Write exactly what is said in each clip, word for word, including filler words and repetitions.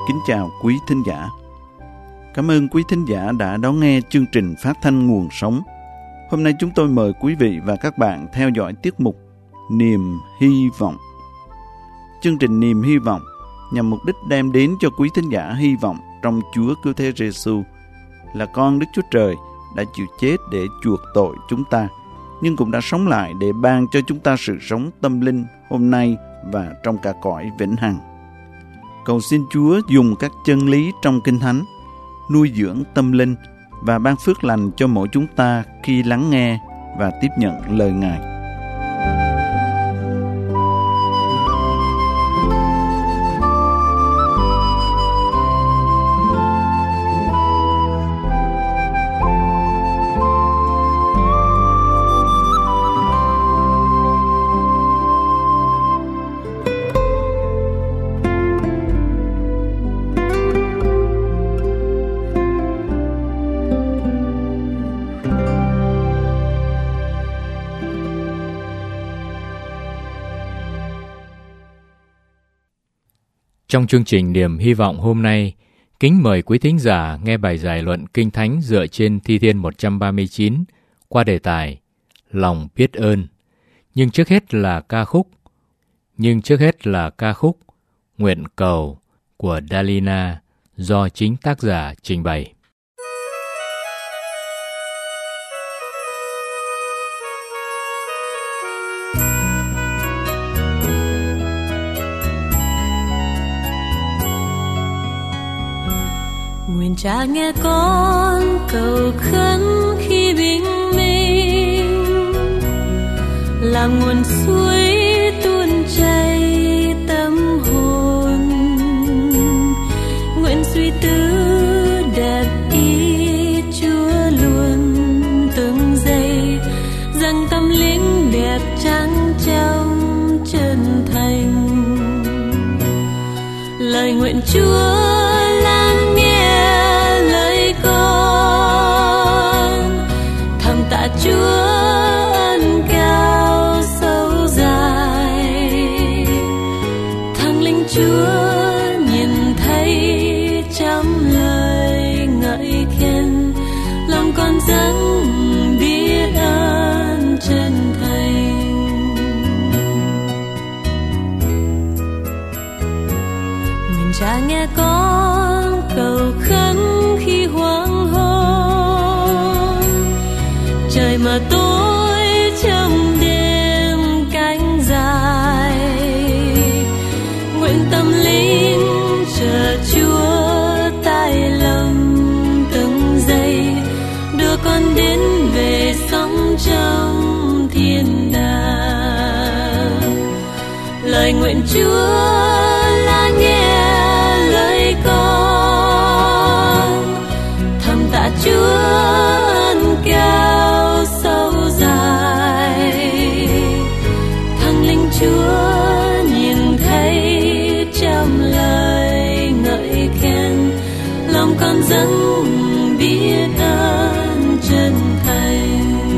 Kính chào quý thính giả. Cảm ơn quý thính giả đã đón nghe chương trình phát thanh Nguồn Sống. Hôm nay chúng tôi mời quý vị và các bạn theo dõi tiết mục Niềm Hy Vọng. Chương trình Niềm Hy Vọng nhằm mục đích đem đến cho quý thính giả hy vọng trong Chúa Cứu Thế Giêsu là con Đức Chúa Trời đã chịu chết để chuộc tội chúng ta, nhưng cũng đã sống lại để ban cho chúng ta sự sống tâm linh hôm nay và trong cả cõi vĩnh hằng. Cầu xin Chúa dùng các chân lý trong Kinh Thánh nuôi dưỡng tâm linh và ban phước lành cho mỗi chúng ta khi lắng nghe và tiếp nhận lời Ngài. Trong chương trình Niềm Hy Vọng hôm nay, kính mời quý thính giả nghe bài giải luận Kinh Thánh dựa trên Thi Thiên một trăm ba mươi chín qua đề tài Lòng biết ơn. Nhưng trước hết là ca khúc Nhưng trước hết là ca khúc Nguyện Cầu của Dalina do chính tác giả trình bày. Nguyện Cha nghe con cầu khấn khi bình minh, làm nguồn suối tuôn chảy tâm hồn. Nguyện suy tư đẹp ý Chúa luôn từng giây, dâng tâm linh đẹp trắng trong chân thành. Lời nguyện Chúa Chúa ân cao sâu dài, thăng linh Chúa nhìn thấy trong lời ngợi khen, lòng con dâng biết ơn chân thành. Nguyện Cha nghe con cầu khấn khi hoang hôn, trời mà tối trong đêm cánh dài. Nguyện tâm linh chờ Chúa tai lòng từng giây, đưa con đến về sống trong thiên đàng. Lời nguyện Chúa là nghe lời con, thầm tạ Chúa ân cao sâu dài, thăng linh Chúa nhìn thấy trong lời ngợi khen, lòng con dâng biết ơn chân thành.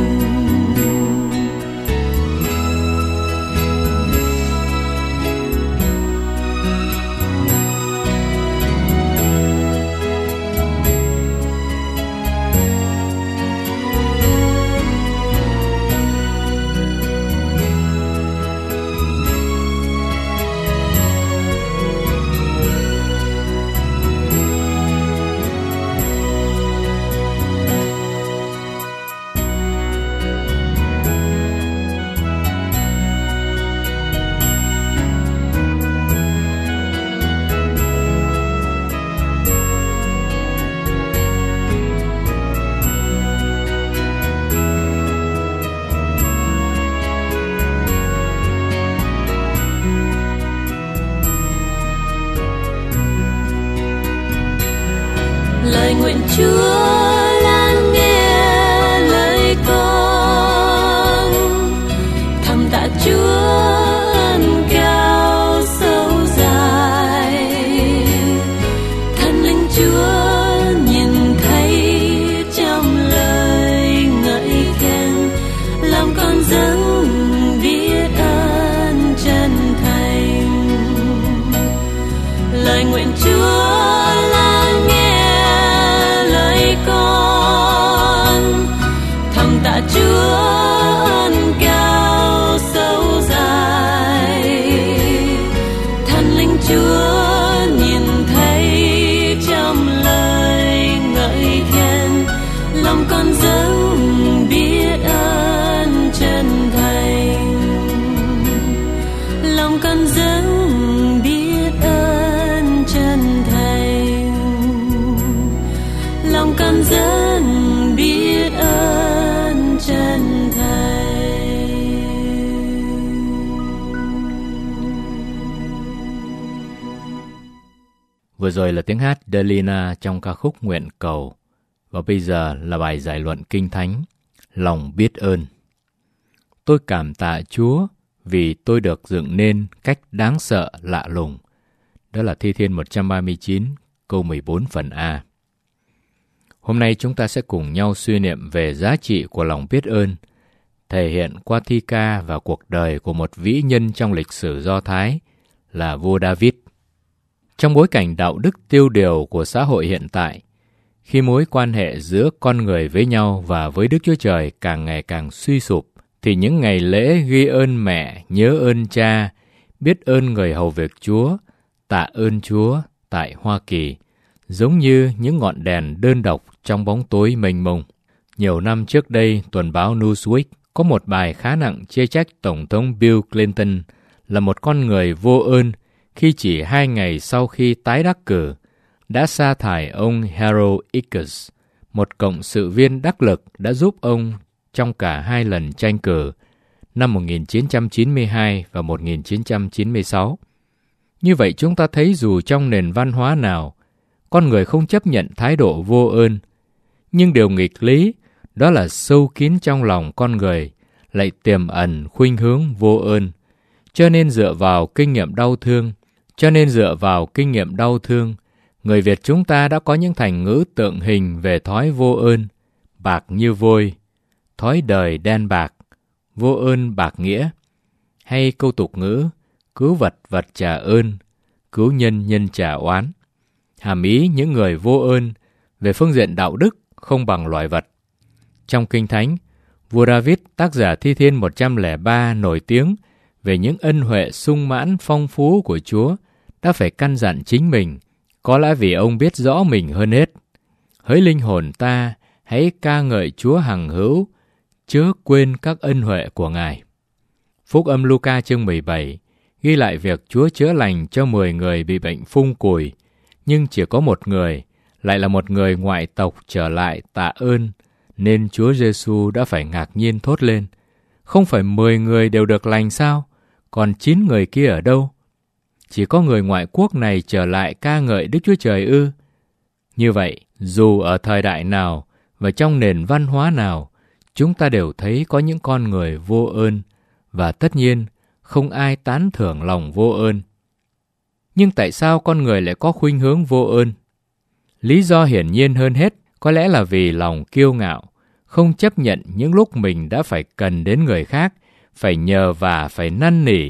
Lời nguyện Chúa lắng nghe lời con, thầm tạ Chúa ân cao sâu dài, thân linh Chúa nhìn thấy trong lời ngợi khen, lòng con dâng biết ơn chân thành. Lời nguyện Chúa Vừa rồi là tiếng hát Delina trong ca khúc Nguyện Cầu. Và bây giờ là bài giải luận Kinh Thánh, Lòng Biết Ơn. Tôi cảm tạ Chúa vì tôi được dựng nên cách đáng sợ lạ lùng. Đó là Thi Thiên một trăm ba mươi chín, câu mười bốn phần A. Hôm nay chúng ta sẽ cùng nhau suy niệm về giá trị của lòng biết ơn, thể hiện qua thi ca và cuộc đời của một vĩ nhân trong lịch sử Do Thái là vua David. Trong bối cảnh đạo đức tiêu điều của xã hội hiện tại, khi mối quan hệ giữa con người với nhau và với Đức Chúa Trời càng ngày càng suy sụp, thì những ngày lễ ghi ơn mẹ, nhớ ơn cha, biết ơn người hầu việc Chúa, tạ ơn Chúa tại Hoa Kỳ, giống như những ngọn đèn đơn độc trong bóng tối mênh mông. Nhiều năm trước đây, tuần báo Newsweek có một bài khá nặng chê trách Tổng thống Bill Clinton là một con người vô ơn khi chỉ hai ngày sau khi tái đắc cử, đã sa thải ông Harold Ickes, một cộng sự viên đắc lực đã giúp ông trong cả hai lần tranh cử, năm một nghìn chín trăm chín mươi hai và một nghìn chín trăm chín mươi sáu. Như vậy chúng ta thấy dù trong nền văn hóa nào, con người không chấp nhận thái độ vô ơn, nhưng điều nghịch lý đó là sâu kín trong lòng con người lại tiềm ẩn khuynh hướng vô ơn. Cho nên dựa vào kinh nghiệm đau thương, cho nên dựa vào kinh nghiệm đau thương, người Việt chúng ta đã có những thành ngữ tượng hình về thói vô ơn: bạc như vôi, thói đời đen bạc, vô ơn bạc nghĩa, hay câu tục ngữ cứu vật vật trả ơn, cứu nhân nhân trả oán. Hàm ý những người vô ơn về phương diện đạo đức không bằng loài vật. Trong Kinh Thánh, vua David, tác giả Thi Thiên một trăm lẻ ba, nổi tiếng về những ân huệ sung mãn phong phú của Chúa, đã phải căn dặn chính mình, có lẽ vì ông biết rõ mình hơn hết: hỡi linh hồn ta, hãy ca ngợi Chúa hằng hữu, chớ quên các ân huệ của Ngài. Phúc âm Luca chương mười bảy ghi lại việc Chúa chữa lành cho mười người bị bệnh phung cùi, nhưng chỉ có một người, lại là một người ngoại tộc, trở lại tạ ơn, nên Chúa Giêsu đã phải ngạc nhiên thốt lên: không phải mười người đều được lành sao? Còn chín người kia ở đâu? Chỉ có người ngoại quốc này trở lại ca ngợi Đức Chúa Trời ư? Như vậy, dù ở thời đại nào và trong nền văn hóa nào, chúng ta đều thấy có những con người vô ơn, và tất nhiên không ai tán thưởng lòng vô ơn. Nhưng tại sao con người lại có khuynh hướng vô ơn? Lý do hiển nhiên hơn hết có lẽ là vì lòng kiêu ngạo, không chấp nhận những lúc mình đã phải cần đến người khác, phải nhờ vả, phải năn nỉ.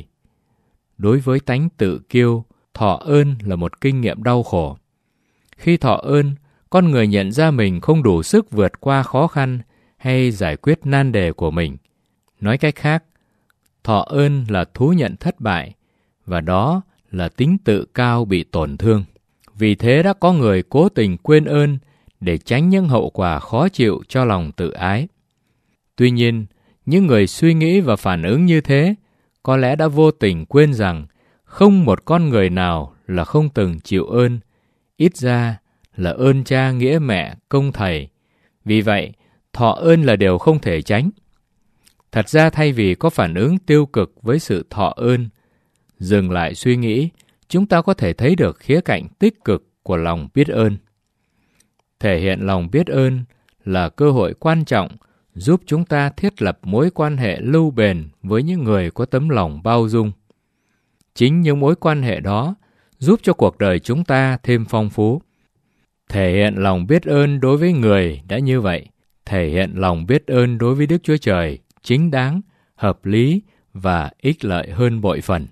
Đối với tánh tự kiêu, thọ ơn là một kinh nghiệm đau khổ. Khi thọ ơn, con người nhận ra mình không đủ sức vượt qua khó khăn hay giải quyết nan đề của mình. Nói cách khác, thọ ơn là thú nhận thất bại, và đó là tính tự cao bị tổn thương. Vì thế đã có người cố tình quên ơn để tránh những hậu quả khó chịu cho lòng tự ái. Tuy nhiên, những người suy nghĩ và phản ứng như thế có lẽ đã vô tình quên rằng không một con người nào là không từng chịu ơn, ít ra là ơn cha, nghĩa mẹ, công thầy. Vì vậy, thọ ơn là điều không thể tránh. Thật ra thay vì có phản ứng tiêu cực với sự thọ ơn, dừng lại suy nghĩ, chúng ta có thể thấy được khía cạnh tích cực của lòng biết ơn. Thể hiện lòng biết ơn là cơ hội quan trọng giúp chúng ta thiết lập mối quan hệ lâu bền với những người có tấm lòng bao dung. Chính những mối quan hệ đó giúp cho cuộc đời chúng ta thêm phong phú. Thể hiện lòng biết ơn đối với người đã như vậy, thể hiện lòng biết ơn đối với Đức Chúa Trời chính đáng, hợp lý và ích lợi hơn bội phần.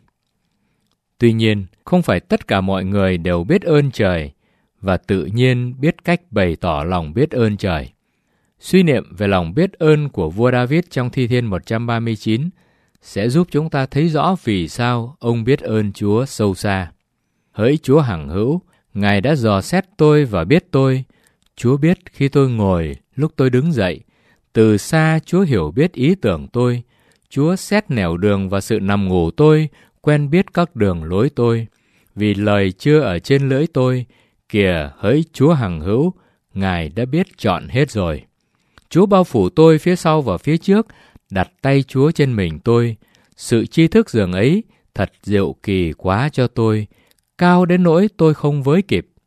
Tuy nhiên, không phải tất cả mọi người đều biết ơn trời và tự nhiên biết cách bày tỏ lòng biết ơn trời. Suy niệm về lòng biết ơn của vua David trong Thi Thiên một trăm ba mươi chín sẽ giúp chúng ta thấy rõ vì sao ông biết ơn Chúa sâu xa. Hỡi Chúa hằng hữu, Ngài đã dò xét tôi và biết tôi. Chúa biết khi tôi ngồi, lúc tôi đứng dậy. Từ xa Chúa hiểu biết ý tưởng tôi. Chúa xét nẻo đường và sự nằm ngủ tôi, quen biết các đường lối tôi. Vì lời chưa ở trên lưỡi tôi, kìa hỡi Chúa hằng hữu, Ngài đã biết chọn hết rồi. Chúa bao phủ tôi phía sau và phía trước, đặt tay Chúa trên mình tôi. Sự tri thức dường ấy thật diệu kỳ quá cho tôi, cao đến nỗi tôi không với kịp.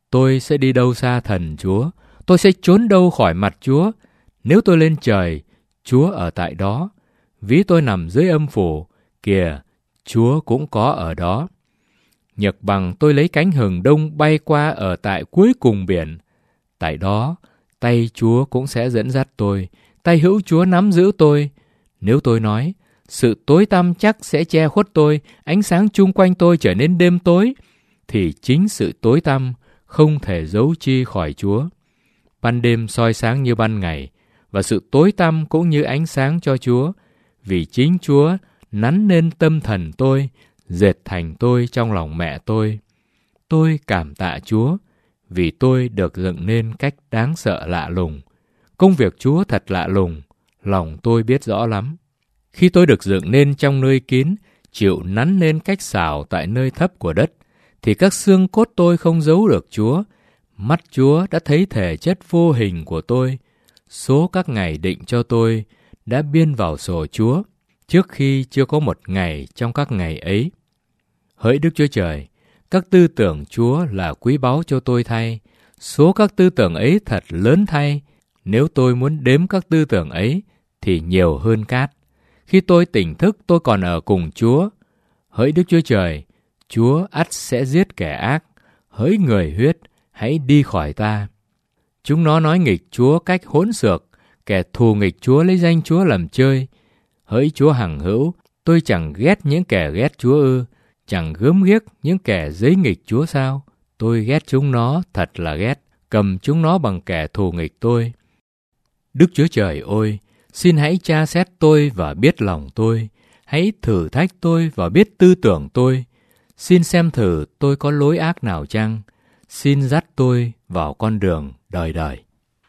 Tôi sẽ đi đâu xa thần Chúa? Tôi sẽ trốn đâu khỏi mặt Chúa? Nếu tôi lên trời, Chúa ở tại đó. Ví tôi nằm dưới âm phủ, kìa, Chúa cũng có ở đó. Nhược bằng tôi lấy cánh hừng đông bay qua ở tại cuối cùng biển. Tại đó, tay Chúa cũng sẽ dẫn dắt tôi, tay hữu Chúa nắm giữ tôi. Nếu tôi nói, sự tối tăm chắc sẽ che khuất tôi, ánh sáng chung quanh tôi trở nên đêm tối, thì chính sự tối tăm không thể giấu chi khỏi Chúa. Ban đêm soi sáng như ban ngày, và sự tối tăm cũng như ánh sáng cho Chúa, vì chính Chúa nắn nên tâm thần tôi, dệt thành tôi trong lòng mẹ tôi. Tôi cảm tạ Chúa, vì tôi được dựng nên cách đáng sợ lạ lùng. Công việc Chúa thật lạ lùng, lòng tôi biết rõ lắm. Khi tôi được dựng nên trong nơi kín, chịu nắn nên cách xảo tại nơi thấp của đất, thì các xương cốt tôi không giấu được Chúa. Mắt Chúa đã thấy thể chất vô hình của tôi. Số các ngày định cho tôi đã biên vào sổ Chúa, trước khi chưa có một ngày trong các ngày ấy. Hỡi Đức Chúa Trời, các tư tưởng Chúa là quý báu cho tôi thay. Số các tư tưởng ấy thật lớn thay. Nếu tôi muốn đếm các tư tưởng ấy, thì nhiều hơn cát. Khi tôi tỉnh thức, tôi còn ở cùng Chúa. Hỡi Đức Chúa Trời, Chúa ắt sẽ giết kẻ ác. Hỡi người huyết, hãy đi khỏi ta. Chúng nó nói nghịch Chúa cách hỗn xược, kẻ thù nghịch Chúa lấy danh Chúa làm chơi. Hỡi Chúa hằng hữu, tôi chẳng ghét những kẻ ghét Chúa ư, chẳng gớm ghiếc những kẻ giấy nghịch Chúa sao? Tôi ghét chúng nó, thật là ghét, cầm chúng nó bằng kẻ thù nghịch tôi. Đức Chúa Trời ơi, xin hãy tra xét tôi và biết lòng tôi, hãy thử thách tôi và biết tư tưởng tôi. Xin xem thử tôi có lối ác nào chăng, xin dắt tôi vào con đường đời đời.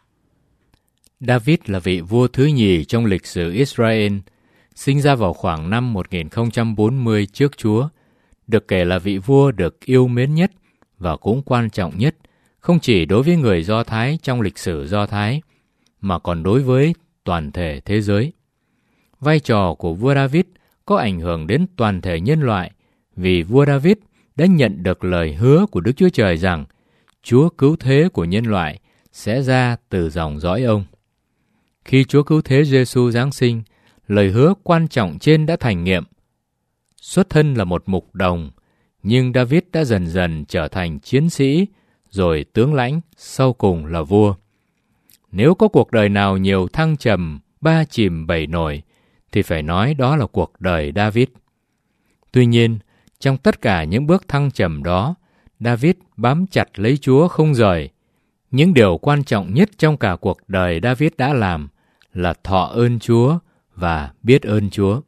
David là vị vua thứ nhì trong lịch sử Israel, sinh ra vào khoảng năm một nghìn không trăm bốn mươi trước Chúa, được kể là vị vua được yêu mến nhất và cũng quan trọng nhất, không chỉ đối với người Do Thái trong lịch sử Do Thái, mà còn đối với toàn thể thế giới. Vai trò của vua David có ảnh hưởng đến toàn thể nhân loại, vì vua David đã nhận được lời hứa của Đức Chúa Trời rằng Chúa cứu thế của nhân loại sẽ ra từ dòng dõi ông. Khi Chúa cứu thế Giêsu giáng sinh, lời hứa quan trọng trên đã thành nghiệm. Xuất thân là một mục đồng, nhưng David đã dần dần trở thành chiến sĩ, rồi tướng lãnh, sau cùng là vua. Nếu có cuộc đời nào nhiều thăng trầm, ba chìm bảy nổi, thì phải nói đó là cuộc đời David. Tuy nhiên, trong tất cả những bước thăng trầm đó, David bám chặt lấy Chúa không rời. Những điều quan trọng nhất trong cả cuộc đời David đã làm là thọ ơn Chúa và biết ơn Chúa.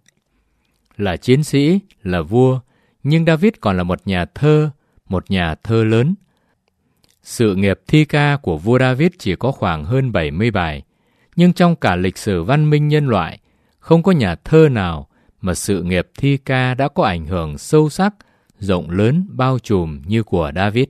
Là chiến sĩ, là vua, nhưng David còn là một nhà thơ, một nhà thơ lớn. Sự nghiệp thi ca của vua David chỉ có khoảng hơn bảy mươi bài, nhưng trong cả lịch sử văn minh nhân loại, không có nhà thơ nào mà sự nghiệp thi ca đã có ảnh hưởng sâu sắc, rộng lớn, bao trùm như của David.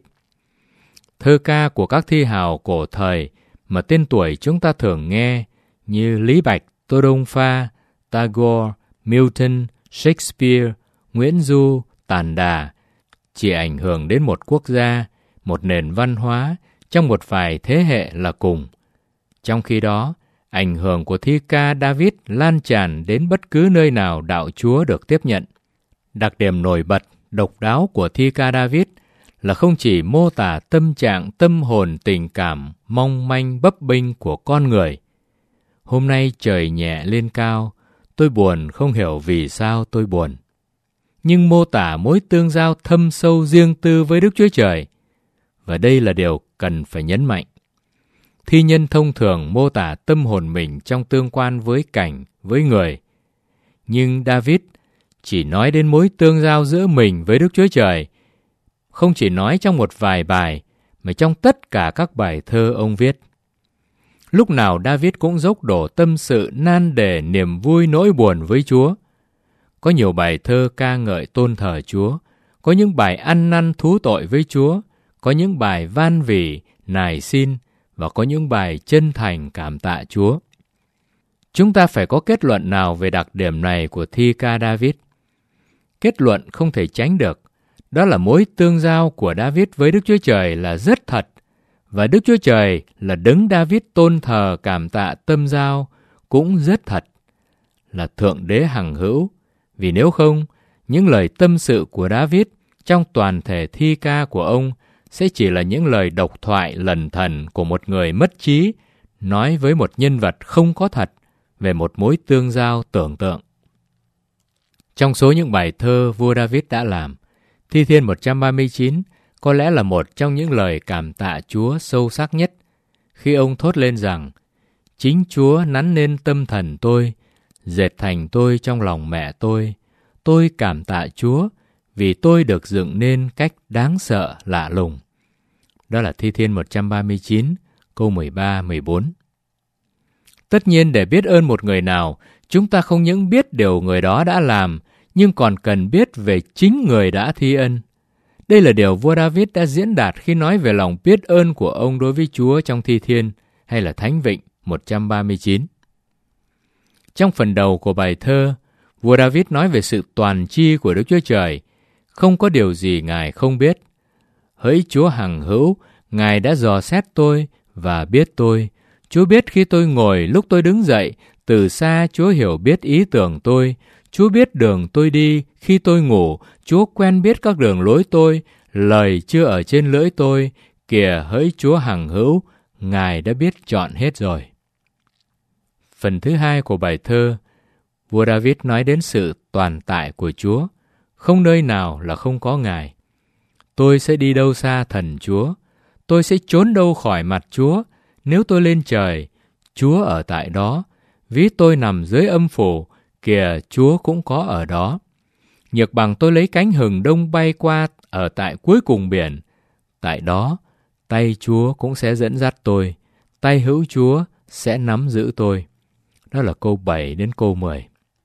Thơ ca của các thi hào cổ thời mà tên tuổi chúng ta thường nghe như Lý Bạch, Tô Đông Pha, Tagore, Milton, Shakespeare, Nguyễn Du, Tản Đà chỉ ảnh hưởng đến một quốc gia, một nền văn hóa trong một vài thế hệ là cùng. Trong khi đó, ảnh hưởng của thi ca David lan tràn đến bất cứ nơi nào đạo Chúa được tiếp nhận. Đặc điểm nổi bật, độc đáo của thi ca David là không chỉ mô tả tâm trạng, tâm hồn, tình cảm, mong manh bấp bênh của con người. Hôm nay trời nhẹ lên cao, tôi buồn không hiểu vì sao tôi buồn. Nhưng mô tả mối tương giao thâm sâu riêng tư với Đức Chúa Trời. Và đây là điều cần phải nhấn mạnh. Thi nhân thông thường mô tả tâm hồn mình trong tương quan với cảnh, với người. Nhưng David chỉ nói đến mối tương giao giữa mình với Đức Chúa Trời, không chỉ nói trong một vài bài, mà trong tất cả các bài thơ ông viết. Lúc nào David cũng dốc đổ tâm sự nan đề niềm vui nỗi buồn với Chúa. Có nhiều bài thơ ca ngợi tôn thờ Chúa, có những bài ăn năn thú tội với Chúa, có những bài van vỉ, nài xin, và có những bài chân thành cảm tạ Chúa. Chúng ta phải có kết luận nào về đặc điểm này của thi ca David? Kết luận không thể tránh được, đó là mối tương giao của David với Đức Chúa Trời là rất thật, Và Đức Chúa Trời là đấng David tôn thờ cảm tạ tâm giao cũng rất thật, là Thượng Đế hằng hữu, vì nếu không, những lời tâm sự của David trong toàn thể thi ca của ông sẽ chỉ là những lời độc thoại lẩn thẩn của một người mất trí nói với một nhân vật không có thật về một mối tương giao tưởng tượng. Trong số những bài thơ vua David đã làm, Thi Thiên một trăm ba mươi chín có lẽ là một trong những lời cảm tạ Chúa sâu sắc nhất, khi ông thốt lên rằng: chính Chúa nắn nên tâm thần tôi, dệt thành tôi trong lòng mẹ tôi. Tôi cảm tạ Chúa vì tôi được dựng nên cách đáng sợ lạ lùng. Đó là Thi Thiên một trăm ba mươi chín, câu mười ba mười bốn. Tất nhiên, để biết ơn một người nào, chúng ta không những biết điều người đó đã làm, nhưng còn cần biết về chính người đã thi ân. Đây là điều vua David đã diễn đạt khi nói về lòng biết ơn của ông đối với Chúa trong Thi Thiên hay là Thánh Vịnh một trăm ba mươi chín. Trong phần đầu của bài thơ, vua David nói về sự toàn tri của Đức Chúa Trời, không có điều gì Ngài không biết. Hỡi Chúa hằng hữu, Ngài đã dò xét tôi và biết tôi. Chúa biết khi tôi ngồi, lúc tôi đứng dậy, từ xa Chúa hiểu biết ý tưởng tôi. Chúa biết đường tôi đi, khi tôi ngủ, Chúa quen biết các đường lối tôi, lời chưa ở trên lưỡi tôi. Kìa hỡi Chúa hằng hữu, Ngài đã biết chọn hết rồi. Phần thứ hai của bài thơ, vua David nói đến sự toàn tại của Chúa, không nơi nào là không có Ngài. Tôi sẽ đi đâu xa thần Chúa, tôi sẽ trốn đâu khỏi mặt Chúa. Nếu tôi lên trời, Chúa ở tại đó. Ví tôi nằm dưới âm phủ, kìa Chúa cũng có ở đó. Nhược bằng tôi lấy cánh hừng đông bay qua ở tại cuối cùng biển. Tại đó, tay Chúa cũng sẽ dẫn dắt tôi, tay hữu Chúa sẽ nắm giữ tôi. Đó là câu bảy đến câu mười.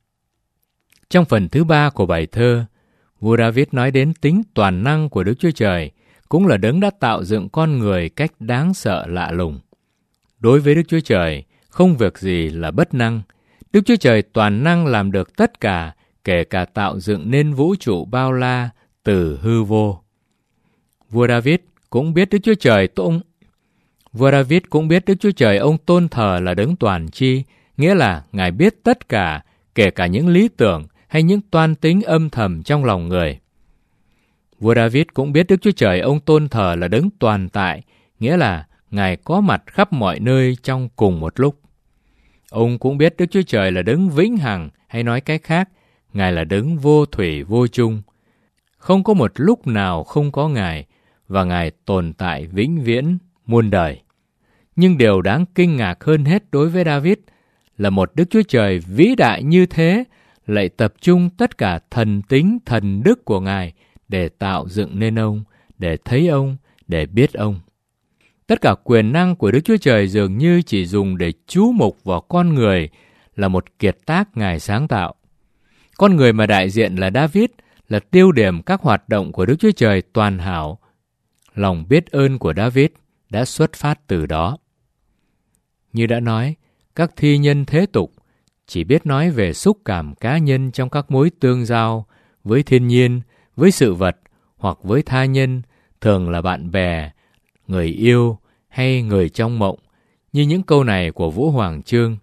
Trong phần thứ ba của bài thơ, vua David nói đến tính toàn năng của Đức Chúa Trời, cũng là đấng đã tạo dựng con người cách đáng sợ lạ lùng. Đối với Đức Chúa Trời, không việc gì là bất năng. Đức Chúa Trời toàn năng làm được tất cả, kể cả tạo dựng nên vũ trụ bao la từ hư vô. Vua David cũng biết Đức Chúa Trời tôn Vua David cũng biết Đức Chúa Trời ông tôn thờ là đấng toàn tri, nghĩa là Ngài biết tất cả, kể cả những lý tưởng hay những toan tính âm thầm trong lòng người. Vua David cũng biết Đức Chúa Trời ông tôn thờ là đấng toàn tại, nghĩa là Ngài có mặt khắp mọi nơi trong cùng một lúc. Ông cũng biết Đức Chúa Trời là đấng vĩnh hằng, hay nói cách khác, Ngài là đấng vô thủy vô chung. Không có một lúc nào không có Ngài, và Ngài tồn tại vĩnh viễn, muôn đời. Nhưng điều đáng kinh ngạc hơn hết đối với David là một Đức Chúa Trời vĩ đại như thế lại tập trung tất cả thần tính, thần đức của Ngài để tạo dựng nên ông, để thấy ông, để biết ông. Tất cả quyền năng của Đức Chúa Trời dường như chỉ dùng để chú mục vào con người, là một kiệt tác Ngài sáng tạo. Con người mà đại diện là David là tiêu điểm các hoạt động của Đức Chúa Trời toàn hảo. Lòng biết ơn của David đã xuất phát từ đó. Như đã nói, các thi nhân thế tục chỉ biết nói về xúc cảm cá nhân trong các mối tương giao với thiên nhiên, với sự vật hoặc với tha nhân, thường là bạn bè, người yêu hay người trong mộng, như những câu này của Vũ Hoàng Chương.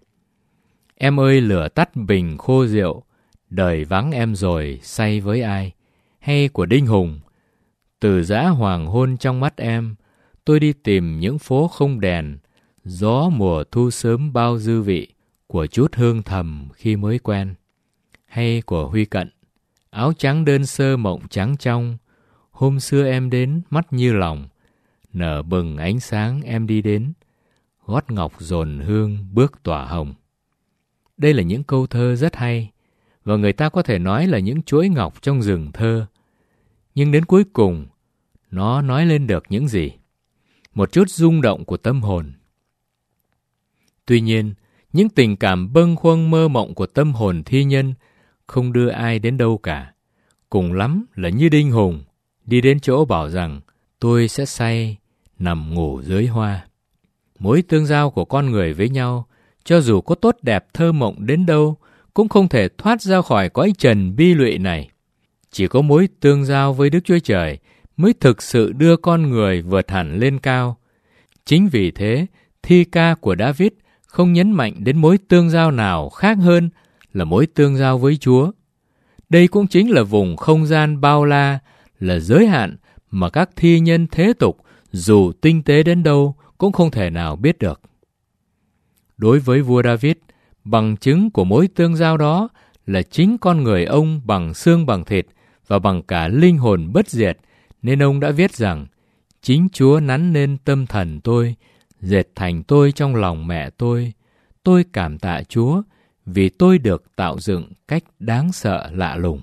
Em ơi lửa tắt bình khô rượu, đời vắng em rồi say với ai? Hay của Đinh Hùng, từ giã hoàng hôn trong mắt em, tôi đi tìm những phố không đèn, gió mùa thu sớm bao dư vị của chút hương thầm khi mới quen. Hay của Huy Cận, áo trắng đơn sơ mộng trắng trong, hôm xưa em đến mắt như lòng, nở bừng ánh sáng em đi đến, gót ngọc dồn hương bước tỏa hồng. Đây là những câu thơ rất hay, và người ta có thể nói là những chuỗi ngọc trong rừng thơ. Nhưng đến cuối cùng, nó nói lên được những gì? Một chút rung động của tâm hồn. Tuy nhiên, những tình cảm bâng khuâng mơ mộng của tâm hồn thi nhân không đưa ai đến đâu cả. Cùng lắm là như Đinh Hùng, đi đến chỗ bảo rằng tôi sẽ say, nằm ngủ dưới hoa. Mối tương giao của con người với nhau, cho dù có tốt đẹp thơ mộng đến đâu, cũng không thể thoát ra khỏi cõi trần bi lụy này. Chỉ có mối tương giao với Đức Chúa Trời mới thực sự đưa con người vượt hẳn lên cao. Chính vì thế, thi ca của David không nhấn mạnh đến mối tương giao nào khác hơn là mối tương giao với Chúa. Đây cũng chính là vùng không gian bao la, là giới hạn mà các thi nhân thế tục dù tinh tế đến đâu cũng không thể nào biết được. Đối với vua David, bằng chứng của mối tương giao đó là chính con người ông bằng xương bằng thịt và bằng cả linh hồn bất diệt, nên ông đã viết rằng: chính Chúa nắn nên tâm thần tôi, dệt thành tôi trong lòng mẹ tôi. Tôi cảm tạ Chúa vì tôi được tạo dựng cách đáng sợ lạ lùng.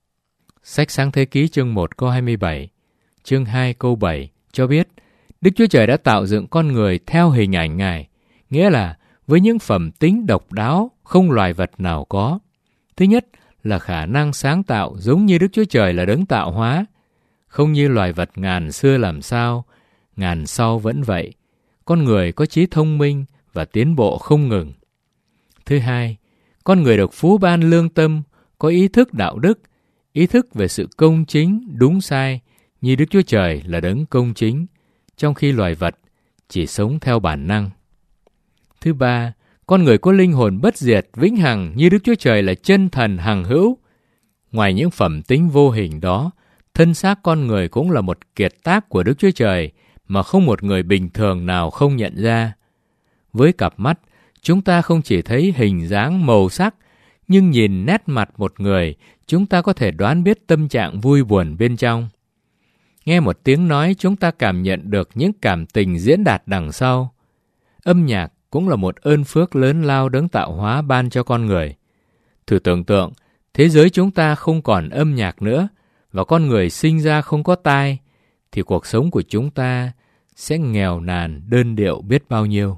Sách Sáng Thế Ký chương một câu hai mươi bảy, chương hai câu bảy cho biết Đức Chúa Trời đã tạo dựng con người theo hình ảnh Ngài, nghĩa là với những phẩm tính độc đáo không loài vật nào có. Thứ nhất là khả năng sáng tạo giống như Đức Chúa Trời là đấng tạo hóa, không như loài vật ngàn xưa làm sao, ngàn sau vẫn vậy. Con người có trí thông minh và tiến bộ không ngừng. Thứ hai, con người được phú ban lương tâm, có ý thức đạo đức, ý thức về sự công chính, đúng sai, như Đức Chúa Trời là đấng công chính, trong khi loài vật chỉ sống theo bản năng. Thứ ba, con người có linh hồn bất diệt, vĩnh hằng như Đức Chúa Trời là chân thần hằng hữu. Ngoài những phẩm tính vô hình đó, thân xác con người cũng là một kiệt tác của Đức Chúa Trời mà không một người bình thường nào không nhận ra. Với cặp mắt, chúng ta không chỉ thấy hình dáng màu sắc, nhưng nhìn nét mặt một người, chúng ta có thể đoán biết tâm trạng vui buồn bên trong. Nghe một tiếng nói, chúng ta cảm nhận được những cảm tình diễn đạt đằng sau. Âm nhạc cũng là một ơn phước lớn lao đấng tạo hóa ban cho con người. Thử tưởng tượng, thế giới chúng ta không còn âm nhạc nữa, và con người sinh ra không có tai, thì cuộc sống của chúng ta sẽ nghèo nàn, đơn điệu biết bao nhiêu.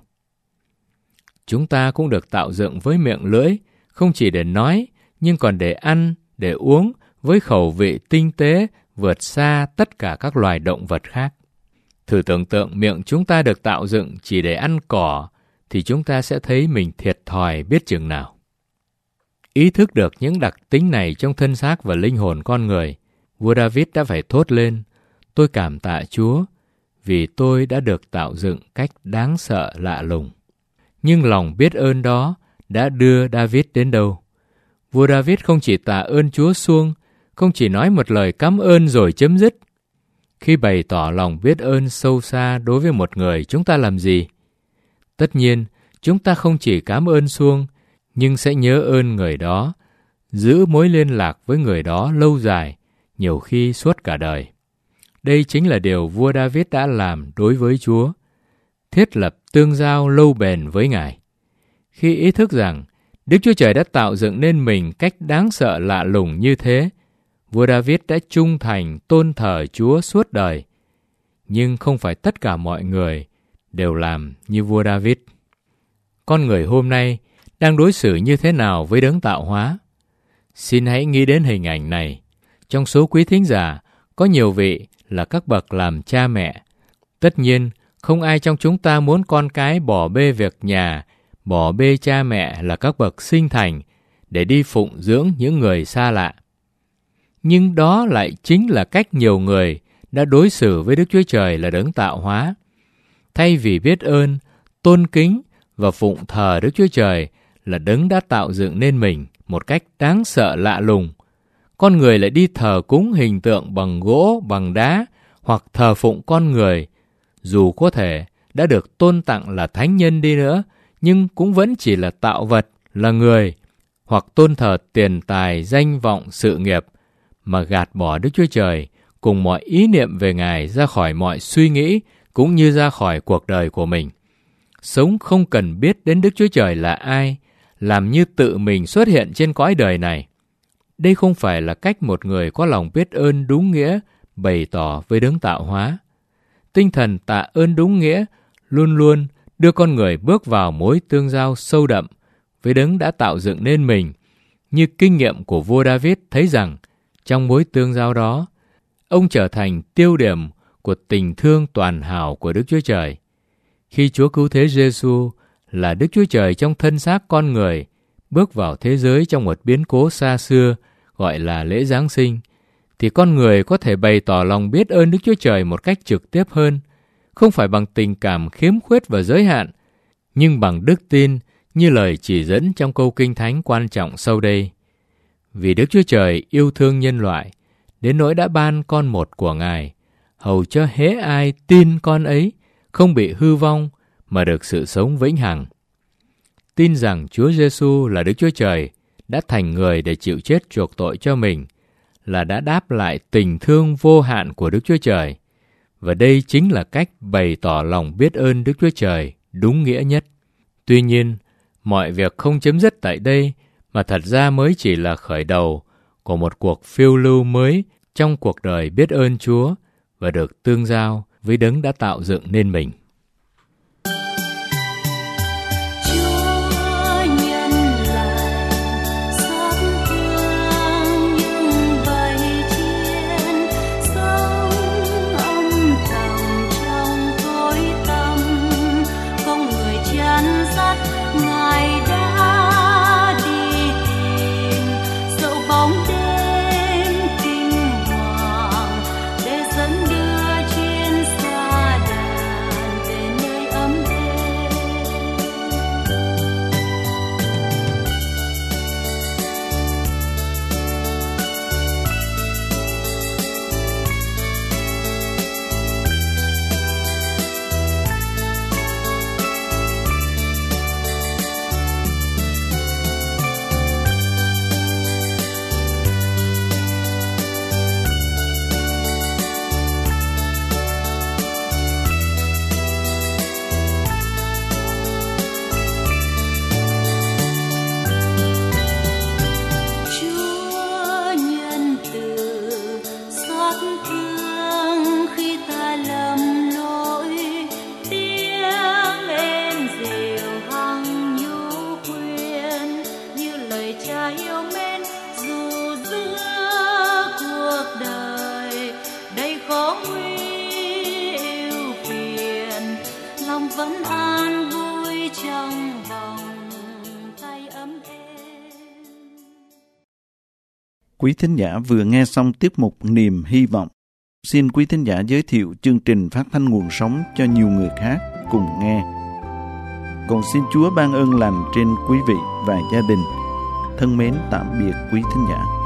Chúng ta cũng được tạo dựng với miệng lưỡi, không chỉ để nói, nhưng còn để ăn, để uống, với khẩu vị tinh tế, vượt xa tất cả các loài động vật khác. Thử tưởng tượng miệng chúng ta được tạo dựng chỉ để ăn cỏ, thì chúng ta sẽ thấy mình thiệt thòi biết chừng nào. Ý thức được những đặc tính này trong thân xác và linh hồn con người, vua David đã phải thốt lên: tôi cảm tạ Chúa vì tôi đã được tạo dựng cách đáng sợ lạ lùng. Nhưng lòng biết ơn đó đã đưa David đến đâu? Vua David không chỉ tạ ơn Chúa suông, không chỉ nói một lời cảm ơn rồi chấm dứt. Khi bày tỏ lòng biết ơn sâu xa đối với một người, chúng ta làm gì? Tất nhiên, chúng ta không chỉ cảm ơn suông, nhưng sẽ nhớ ơn người đó, giữ mối liên lạc với người đó lâu dài, nhiều khi suốt cả đời. Đây chính là điều vua David đã làm đối với Chúa, thiết lập tương giao lâu bền với Ngài. Khi ý thức rằng Đức Chúa Trời đã tạo dựng nên mình cách đáng sợ lạ lùng như thế, vua David đã trung thành tôn thờ Chúa suốt đời. Nhưng không phải tất cả mọi người đều làm như vua David. Con người hôm nay đang đối xử như thế nào với đấng tạo hóa? Xin hãy nghĩ đến hình ảnh này. Trong số quý thính giả, có nhiều vị là các bậc làm cha mẹ. Tất nhiên, không ai trong chúng ta muốn con cái bỏ bê việc nhà, bỏ bê cha mẹ là các bậc sinh thành để đi phụng dưỡng những người xa lạ. Nhưng đó lại chính là cách nhiều người đã đối xử với Đức Chúa Trời là đấng tạo hóa. Thay vì biết ơn, tôn kính và phụng thờ Đức Chúa Trời là đấng đã tạo dựng nên mình một cách đáng sợ lạ lùng, con người lại đi thờ cúng hình tượng bằng gỗ, bằng đá, hoặc thờ phụng con người, dù có thể đã được tôn tặng là thánh nhân đi nữa, nhưng cũng vẫn chỉ là tạo vật, là người, hoặc tôn thờ tiền tài, danh vọng, sự nghiệp, mà gạt bỏ Đức Chúa Trời cùng mọi ý niệm về Ngài ra khỏi mọi suy nghĩ, cũng như ra khỏi cuộc đời của mình. Sống không cần biết đến Đức Chúa Trời là ai, làm như tự mình xuất hiện trên cõi đời này. Đây không phải là cách một người có lòng biết ơn đúng nghĩa bày tỏ với đấng tạo hóa. Tinh thần tạ ơn đúng nghĩa luôn luôn đưa con người bước vào mối tương giao sâu đậm với đấng đã tạo dựng nên mình. Như kinh nghiệm của vua David thấy rằng, trong mối tương giao đó, ông trở thành tiêu điểm của tình thương toàn hảo của Đức Chúa Trời. Khi Chúa Cứu Thế Giêsu là Đức Chúa Trời trong thân xác con người, bước vào thế giới trong một biến cố xa xưa gọi là lễ Giáng sinh, thì con người có thể bày tỏ lòng biết ơn Đức Chúa Trời một cách trực tiếp hơn, không phải bằng tình cảm khiếm khuyết và giới hạn, nhưng bằng đức tin như lời chỉ dẫn trong câu Kinh Thánh quan trọng sau đây. Vì Đức Chúa Trời yêu thương nhân loại, đến nỗi đã ban con một của Ngài, hầu cho hễ ai tin con ấy không bị hư vong mà được sự sống vĩnh hằng. Tin rằng Chúa Giêsu là Đức Chúa Trời đã thành người để chịu chết chuộc tội cho mình, là đã đáp lại tình thương vô hạn của Đức Chúa Trời. Và đây chính là cách bày tỏ lòng biết ơn Đức Chúa Trời đúng nghĩa nhất. Tuy nhiên, mọi việc không chấm dứt tại đây, mà thật ra mới chỉ là khởi đầu của một cuộc phiêu lưu mới trong cuộc đời biết ơn Chúa và được tương giao với Đấng đã tạo dựng nên mình. Vẫn an vui trong vòng tay ấm êm. Quý thính giả vừa nghe xong tiết mục Niềm Hy Vọng. Xin quý thính giả giới thiệu chương trình phát thanh nguồn sống cho nhiều người khác cùng nghe. Còn xin Chúa ban ơn lành trên quý vị và gia đình. Thân mến tạm biệt quý thính giả.